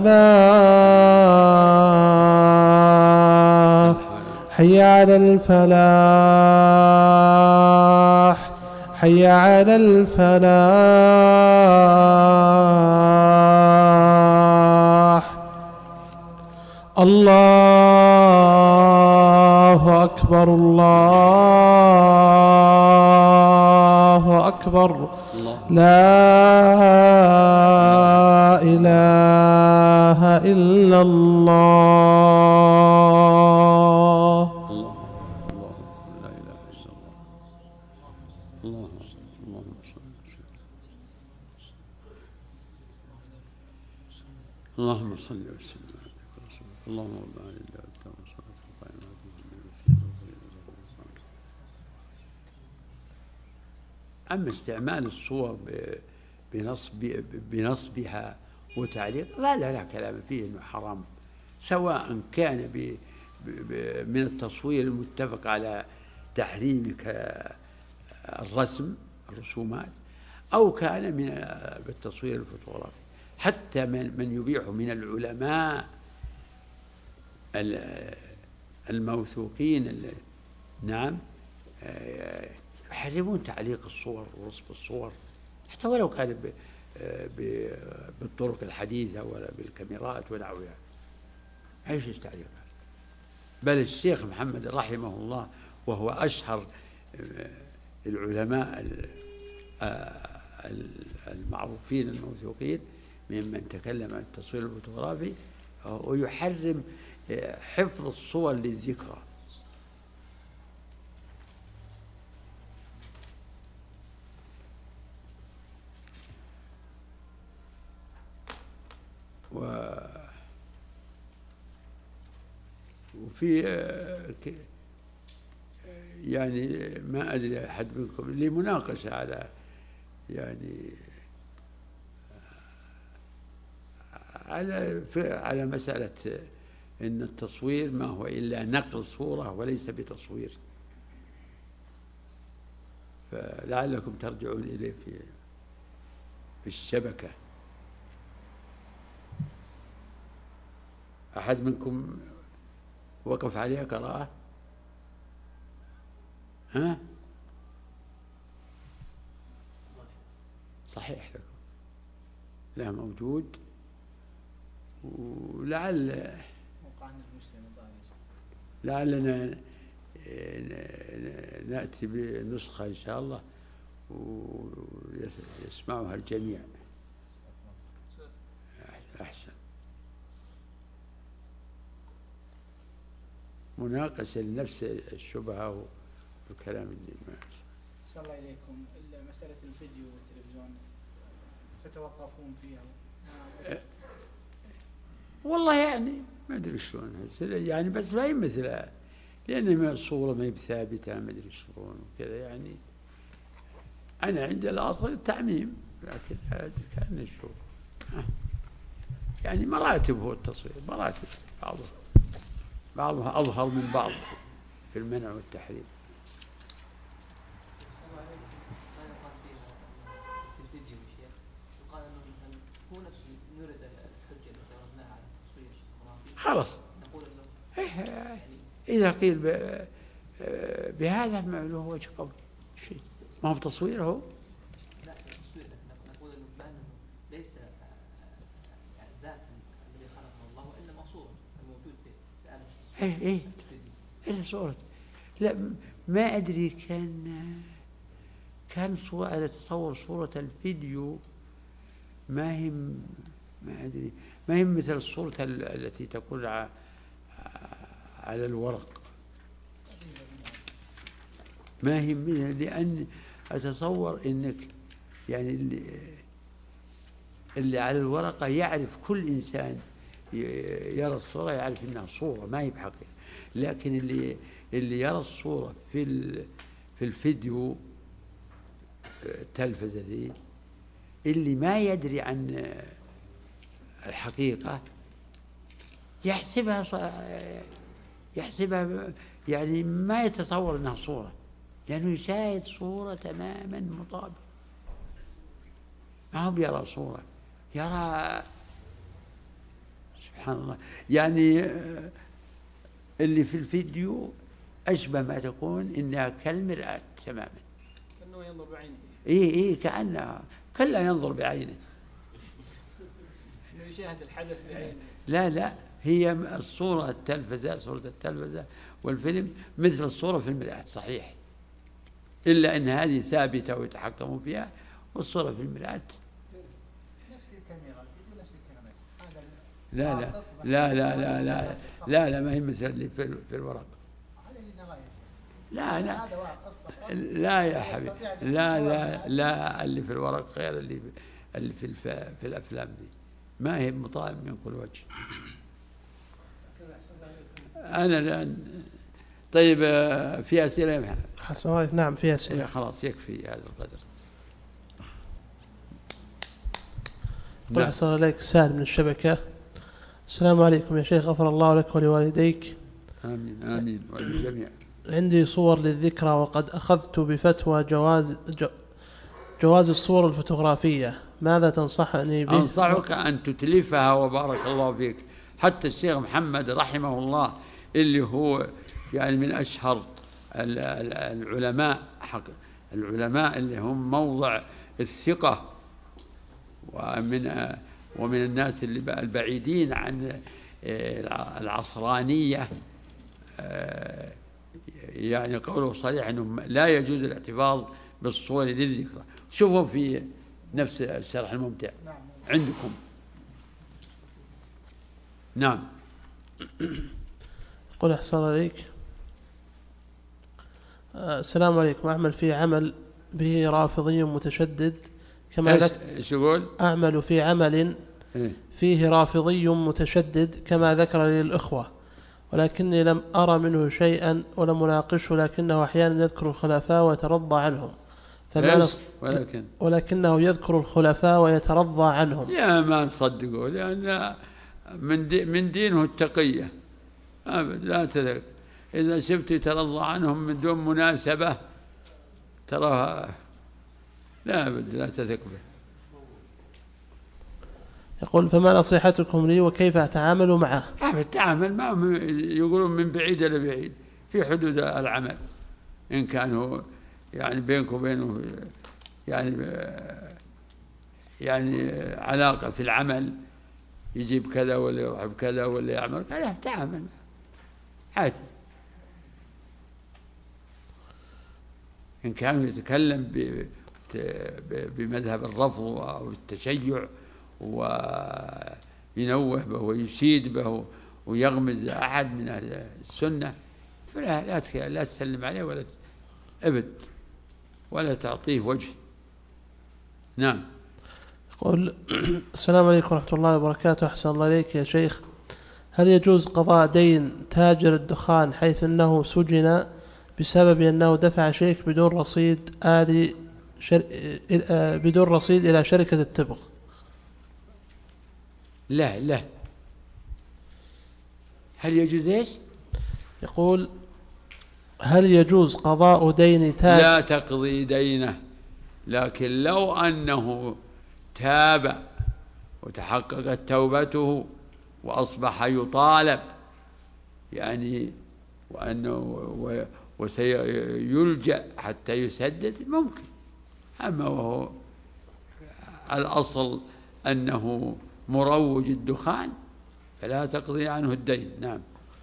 الصلاة حي على الفلاح حي على الفلاح. الله أكبر الله أكبر لا إله إلا الله. اللهم صل وسلم اللهم بارك أما استعمال الصور بنصب بنصبها وتعليق لا لا لا كلام فيه إنه حرام، سواء كان ب من التصوير المتفق على تحريم الرسم الرسومات أو كان من بالتصوير الفوتوغرافي. حتى من من يبيح من العلماء الموثوقين نعم يحرمون تعليق الصور ورسم الصور حتى ولو كان بالطرق الحديثة ولا بالكاميرات ونحوها. ايش التعليق؟ بل الشيخ محمد رحمه الله وهو أشهر العلماء المعروفين الموثوقين ممن تكلم عن التصوير الفوتوغرافي ويحرم حفظ الصور للذكرى. و وفي يعني ما أدري أحد منكم اللي مناقشة على يعني على على مسألة إن التصوير ما هو إلا نقل صورة وليس بتصوير، فلعلكم ترجعون إليه في في الشبكة. أحد منكم وقف عليها قراءة؟ ها؟ صحيح لكم لا موجود، ولعل لعلنا نأتي بنسخة إن شاء الله ويسمعها الجميع أحسن. مناقشة لنفس الشبهة والكلام اللي ما صلى الله إليكم. مسألة الفيديو والتلفزيون تتوقفون فيها؟ والله يعني ما أدري شلون يعني، بس ما هي مثل، لأن الصورة ما هي بثابتة، ما أدري شلون وكذا يعني. أنا عندي الأصل التعميم، لكن هذا كان الشوف يعني مراتب، هو التصوير مراتب، بعضها بعضها أظهر من بعض في المنع والتحريم. خلاص إذا قيل بهذا ما له وجه قول شيء، ما هو تصوير هو. لا تصوير، نقول أنه ليس ذاتا الذي خلقه الله وإنما صورة الموجود في آلة. إيه إيه إيه صورة. لا ما أدري، كان كان صورة، أنا أتصور صورة الفيديو ما هي ما أدري ما هي مثل الصورة التي تكون على الورق، ما هي منها، لأن أتصور إنك يعني اللي, اللي على الورقة يعرف كل إنسان يرى الصورة يعرف إنها صورة ما هي بحقيقة، لكن اللي اللي يرى الصورة في في الفيديو التلفزة ذي، اللي ما يدري عن الحقيقة يحسبها يحسبها يعني ما يتصور أنها صورة، لأنه يشاهد صورة تماما مطابقة، ما هو يرى صورة، يرى سبحان الله يعني اللي في الفيديو أشبه ما تكون إنها كالمرآة تماما، كأنه ينظر بعينه. إيه إيه كأنها كلا ينظر بعينه، إنه يشاهد الحدث بعينه. لا لا هي الصورة التلفزة، صورة التلفزة والفيلم مثل الصورة في المرآة صحيح، إلا أن هذه ثابتة ويتحكمون فيها، والصورة في المرآة نفس الكاميرا نفس الكاميرا. لا لا لا لا لا لا لا لا ما هي مثل اللي في في الورق. لا لا لا يا حبيبي، لا لا لا اللي في الورق غير اللي اللي في في الأفلام دي، ما هي مطابق من كل وجه. أنا الآن طيب في أسئلة يا محمد؟ نعم في أسئلة. خلاص يكفي هذا القدر. قل أحسن عليك سالم من الشبكة. السلام عليكم يا شيخ، غفر الله لك ولوالديك. آمين آمين وللجميع. عندي صور للذكرى، وقد أخذت بفتوى جواز جواز الصور الفوتوغرافية، ماذا تنصحني به؟ أنصحك أن تتلفها وبارك الله فيك. حتى الشيخ محمد رحمه الله اللي هو يعني من أشهر العلماء حق العلماء اللي هم موضع الثقة، ومن ومن الناس اللي البعيدين عن العصرانية، يعني قوله صريح أنه لا يجوز الاحتفاظ بالصور للذكرى. شوفوا في نفس الشرح الممتع عندكم. نعم. قل أحسن عليك. السلام عليكم، أعمل في عمل به رافضي متشدد كما ذكر. ايش يقول؟ أعمل في عمل فيه رافضي متشدد كما ذكر لي الأخوة، ولكني لم أرى منه شيئا ولم أناقشه، لكنه أحيانا يذكر الخلفاء ويترضى عنهم، ولكن ولكنه يذكر الخلفاء ويترضى عنهم. يا ما نصدقه، لأن من دي من دينه التقية، أبد لا تثق. إذا شفت يترضى عنهم من دون مناسبة تراها لا أبد لا تثق به. يقول فما نصيحتكم لي وكيف أتعامل معه؟ التعامل معه يقولون من بعيد إلى بعيد في حدود العمل، إن كانوا يعني بينك وبينه يعني يعني علاقة في العمل يجيب كذا ولا يروح بكذا ولا يعمل كذا تعامل عادي. إن كان يتكلم بمذهب الرفض أو التشيع وينوه به ويشيد به ويغمز أحد من أهل السنة فلا لا لا تسلم عليه ولا أبد ولا تعطيه وجه. نعم. يقول السلام عليكم ورحمة الله وبركاته. أحسن الله إليك يا شيخ، هل يجوز قضاء دين تاجر الدخان حيث أنه سجن بسبب أنه دفع شيك بدون رصيد آلي شر... بدون رصيد إلى شركة التبغ؟ لا لا. هل يجوز إيش؟ يقول هل يجوز قضاء دين تاجر؟ لا تقضي دينه، لكن لو أنه تاب وتحققت توبته وأصبح يطالب يعني وأنه وسيلجأ حتى يسدد ممكن. أما وهو الأصل أنه مروج الدخان فلا تقضي عنه الدين. نعم.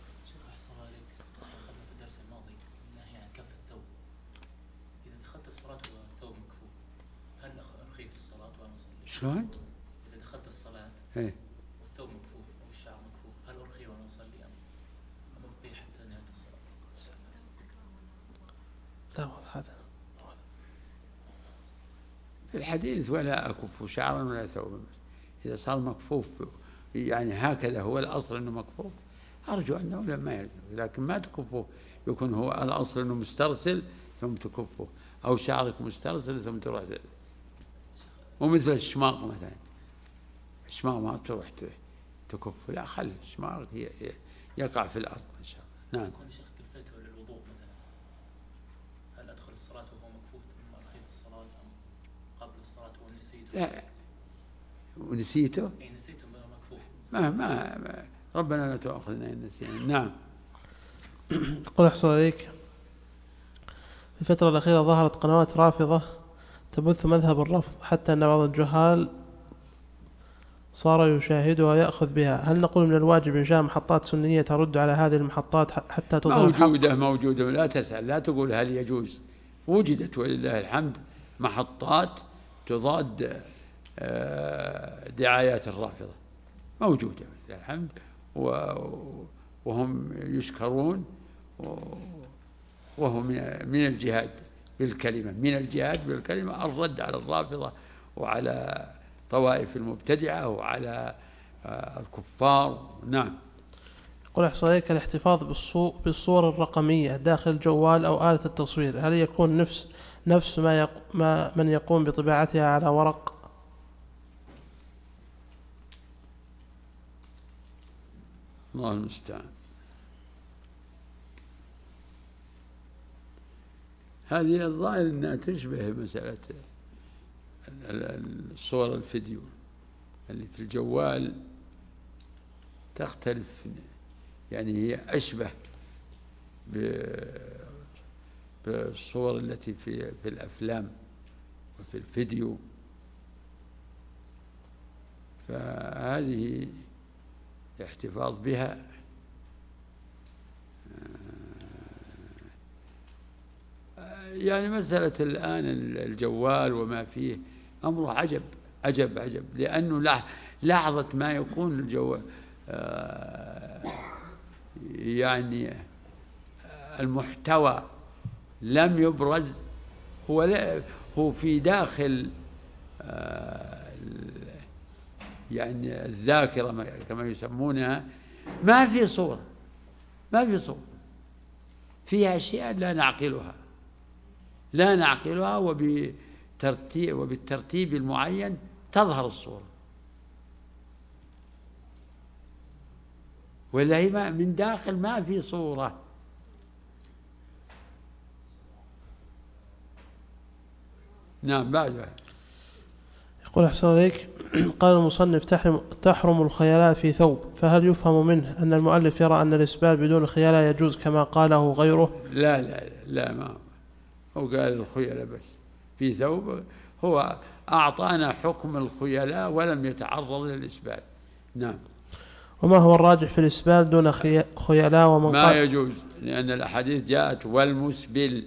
شلون؟ إذا دخلت الصلاة إيه؟ والثوب مكفوف أو الشعر مكفوف هل أرخي وأنا أصلي أم أبقي حتى نهاية الصلاة؟ هذا في الحديث ولا أكف شعرا ولا ثوبا. إذا صار مكفوف يعني هكذا هو الأصل أنه مكفوف أرجو أنه لما يرجو، لكن ما تكفه يكون هو الأصل أنه مسترسل ثم تكفه أو شعرك مسترسل ثم تروح. ومثل الشماغ مثلا، الشماغ ما تروح تكف، لا خلي الشماغ يقع في الأرض إن شاء الله. نعم. يكون شيخ كفيته للوضوء مثلا، هل أدخل الصلاة وهو مكفوف ثم أرخي في الصلاة أم قبل الصلاة ونسيته؟ لا ونسيته؟ إيه نسيته مكفوف. ما ما, ما ربنا لا تؤاخذنا إن نسينا. نعم. يقول أحسن عليك، في الفترة الأخيرة ظهرت قنوات رافضة تبث مذهب الرفض حتى أن بعض الجهال صار يشاهدها ويأخذ بها. هل نقول من الواجب إنشاء محطات سنية ترد على هذه المحطات حتى تظهر الحق؟ موجودة موجودة لا تسأل، لا تقول هل يجوز، وجدت ولله الحمد محطات تضاد دعايات الرافضة موجودة ولله الحمد، وهم يشكرون وهم من الجهاد بالكلمة من الجهاد بالكلمة الرد على الرافضة وعلى طوائف المبتدعة وعلى الكفار. نعم. يقول أحسن عليك، الاحتفاظ بالصور الرقمية داخل الجوال أو آلة التصوير هل يكون نفس نفس ما, يق... ما من يقوم بطباعتها على ورق؟ الله المستعان. هذه الظاهر أنها تشبه مسألة الصور الفيديو اللي في الجوال، تختلف يعني هي أشبه بالصور التي في في الأفلام وفي الفيديو، فهذه الاحتفاظ بها يعني مسألة الآن الجوال وما فيه أمر عجب عجب عجب، لأنه لحظة ما يكون الجوال يعني المحتوى لم يبرز، هو هو في داخل يعني الذاكرة كما يسمونها، ما في صورة ما في صورة فيها أشياء لا نعقلها لا نعقلها وبترتيب وبالترتيب المعين تظهر الصورة. ولا هي ما من داخل ما في صورة. نعم. بعد يقول أحسن عليك، قال المصنف تحرم, تحرم الخيلاء في ثوب، فهل يفهم منه أن المؤلف يرى أن الإسبال بدون خيلاء يجوز كما قاله غيره؟ لا لا لا ما هو قال الخيلاء بس في ثوب، هو أعطانا حكم الخيلاء ولم يتعرض للإسبال. نعم. وما هو الراجح في الإسبال دون خيلاء؟ ومن ما قال يجوز، لأن الأحاديث جاءت والمسبل،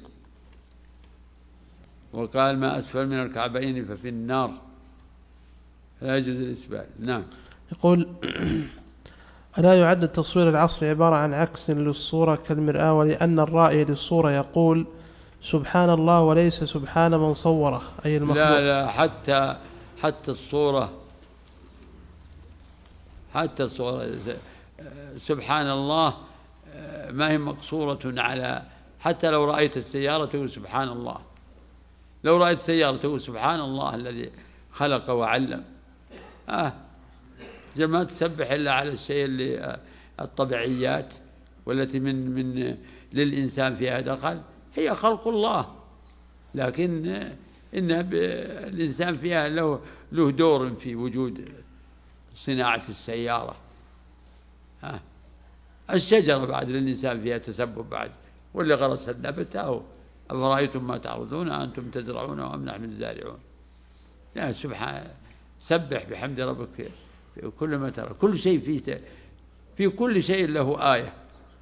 وقال ما أسفل من الكعبين ففي النار، لا يجوز الإسبال. نعم. يقول ألا يعد التصوير العصري عبارة عن عكس للصورة كالمرآة، ولأن الرائي للصورة يقول سبحان الله وليس سبحان من صوره أي المخلوق؟ لا لا حتى حتى الصورة حتى الصورة سبحان الله ما هي مقصورة على، حتى لو رأيت السيارة تقول سبحان الله، لو رأيت السيارة تقول سبحان الله الذي خلق وعلم. آه ما تسبح إلا على الشيء اللي الطبيعيات والتي من من للإنسان فيها دخل، هي خلق الله، لكن إن الإنسان فيها له له دور في وجود صناعة السيارة. آه الشجرة بعد للإنسان فيها تسبب بعد، واللي غرس النبت أهو أفرأيتم ما تعرضون أنتم تزرعونه أم نحن الزارعون. لا سبحان، سبح بحمد ربك في كل ما ترى، كل شيء فيه، في كل شيء له آية.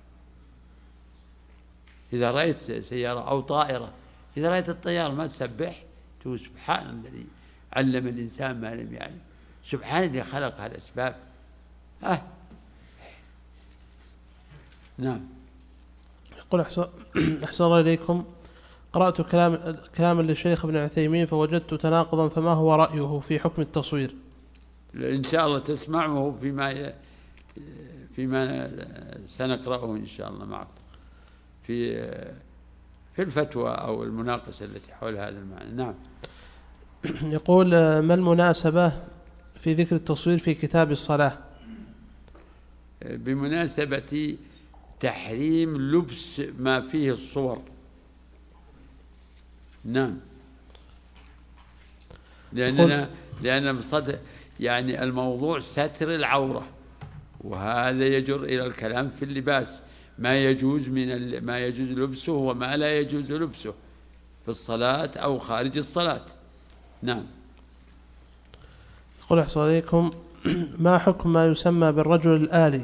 إذا رأيت سيارة أو طائرة، إذا رأيت الطيارة ما تسبح تقول سبحان الذي علم الإنسان ما لم يعلم، سبحان الذي خلق هالأسباب. آه. نعم. يقول أحسن الله إليكم، قرأت كلام كلاما للشيخ ابن عثيمين فوجدت تناقضا، فما هو رأيه في حكم التصوير؟ إن شاء الله تسمعه فيما فيما سنقرأه إن شاء الله معكم في في الفتوى أو المناقشة التي حول هذا المعنى. نعم. يقول ما المناسبة في ذكر التصوير في كتاب الصلاة؟ بمناسبة تحريم لبس ما فيه الصور. نعم. لأننا لأن بصدق يعني الموضوع ستر العورة، وهذا يجر إلى الكلام في اللباس، ما يجوز من ما يجوز لبسه وما لا يجوز لبسه في الصلاة أو خارج الصلاة. نعم. يقول أحسن عليكم، ما حكم ما يسمى بالرجل الآلي؟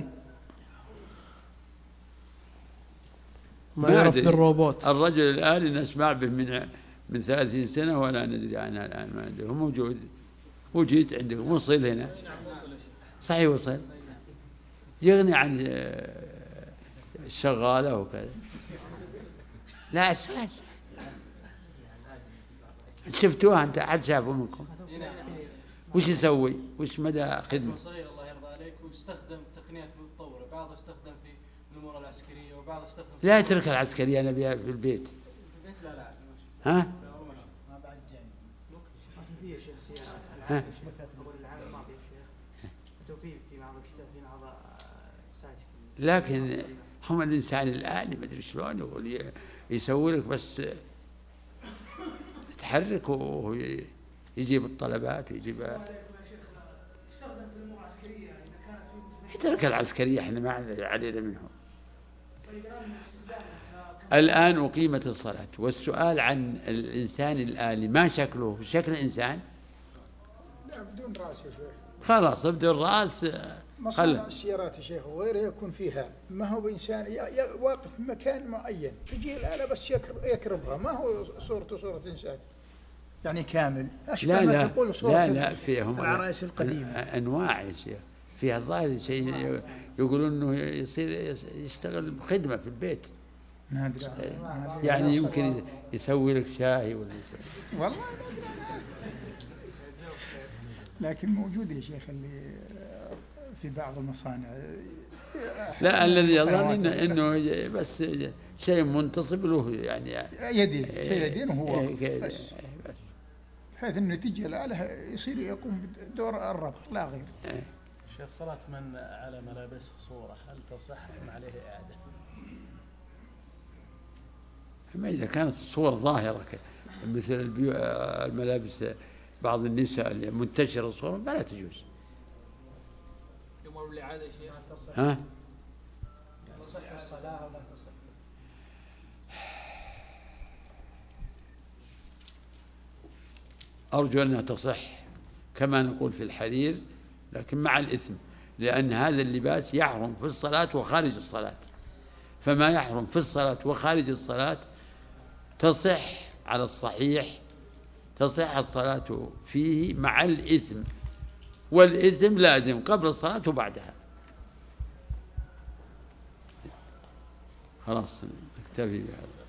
ما يعرف بالروبوت. الرجل الآلي نسمع به من من ثلاثين سنة ولا ندري عنها الآن، ما ندري. هو موجود، وجيت عندكم وصل هنا صحيح، وصل يغني عن الشغالة وكذا. لا أساس شفتوها أنت، عاد شافوا منكم وش يسوي، وش مدى خدمة؟ صغير الله يرضى عليك، ويستخدم تقنيات متطورة، بعض يستخدم في الأمور العسكرية وبعض يستخدم في لا ترك العسكرية، أنا بيها في البيت. لا لا ها؟ ما بعد جاي ممكن في شيء ها؟ لكن هم الإنسان الآلي ما أدري شلون يقول يسوي لك بس تحرك ويجيب الطلبات ويجيب. ترك العسكرية احنا ما علينا منهم. الآن أقيمت الصلاة، والسؤال عن الإنسان الآلي ما شكله شكل الإنسان؟ لا بدون رأس يا شيخ. خلاص بدون رأس. مصنع السيارات يا شيخ وغيره يكون فيها، ما هو بإنسان واقف في مكان معين، تجي الآلة بس يكربها، ما هو صورته صورة إنسان يعني كامل. لا لا تقول صورة لا لا فيهم العرائس القديمة أنواع يا شيخ، فيها الظاهر شيء يقولون إنه يصير يشتغل خدمة في البيت، يعني يمكن يسوي لك شاي ولا يسوي. والله لكن موجود يا شيخ اللي في بعض المصانع. لا الذي يظن إنه, إنه بس شيء منتصب له يعني يدين شيء يدين هو بس بحيث إنه تجي الآلة يصير يقوم بدور الربط لا غير. شيخ صلاة من على ملابس صورة هل تصح أم عليه إعادة؟ أما إذا كانت الصور ظاهرة مثل الملابس بعض النساء اللي منتشرة الصور فلا تجوز. يمر بالإعادة يا شيخ؟ ها؟ تصح الصلاة ولا تصح؟ أرجو أنها تصح كما نقول في الحرير، لكن مع الإثم، لأن هذا اللباس يحرم في الصلاة وخارج الصلاة، فما يحرم في الصلاة وخارج الصلاة تصح على الصحيح، تصح الصلاة فيه مع الإثم، والإثم لازم قبل الصلاة وبعدها. خلاص نكتفي بهذا.